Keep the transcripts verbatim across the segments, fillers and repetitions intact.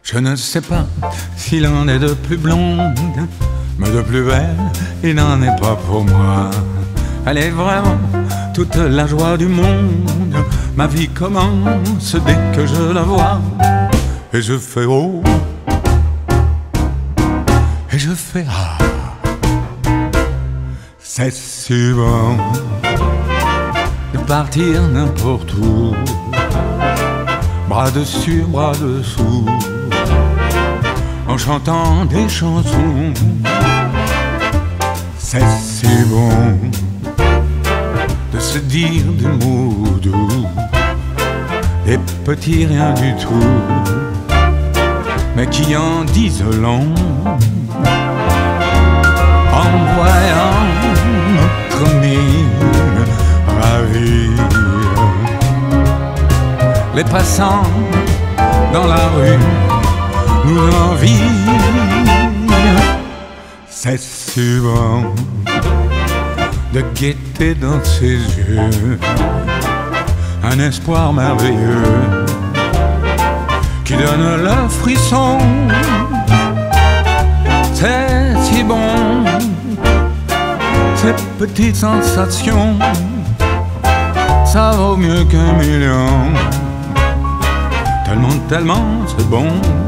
Je ne sais pas s'il en est de plus blonde, mais de plus belle, il n'en est pas pour moi. Elle est vraiment toute la joie du monde. Ma vie commence dès que je la vois. Et je fais oh, et je fais ah. C'est si bon de partir n'importe où, bras dessus, bras dessous, en chantant des chansons. C'est si bon de se dire des mots doux, des petits rien du tout, mais qui en disent long. En voyant notre mine ravie, les passants dans la rue nous envient. C'est si bon de guetter dans ses yeux un espoir merveilleux qui donne le frisson. C'est si bon, ces petites sensations, ça vaut mieux qu'un million. Tellement, tellement c'est bon.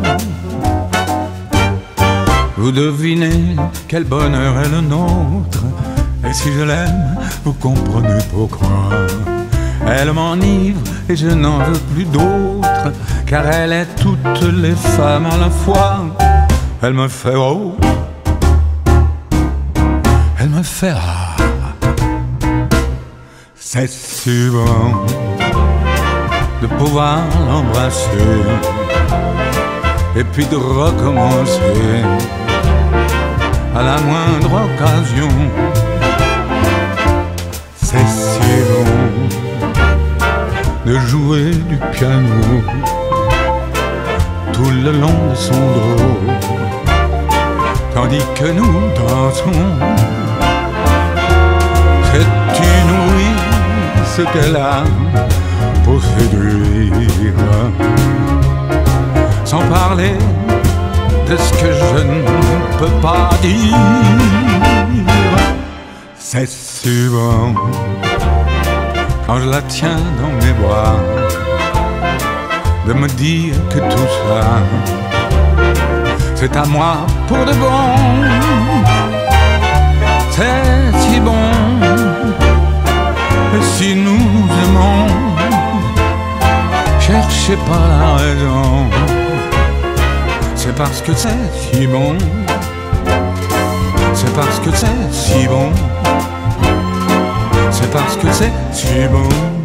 Vous devinez quel bonheur est le nôtre, et si je l'aime, vous comprenez pourquoi. Elle m'enivre et je n'en veux plus d'autre, car elle est toutes les femmes à la fois. Elle me fait oh, elle me fait ah. C'est si bon de pouvoir l'embrasser et puis de recommencer à la moindre occasion. C'est si bon de jouer du piano tout le long de son dos, tandis que nous dansons. C'est inouï ce qu'elle a pour séduire, sans parler de ce que je ne peux pas dire. C'est si bon quand je la tiens dans mes bras, de me dire que tout ça c'est à moi pour de bon. C'est si bon. Et si nous aimons, cherchez pas la raison. C'est parce que c'est si bon. C'est parce que c'est si bon. C'est parce que c'est si bon.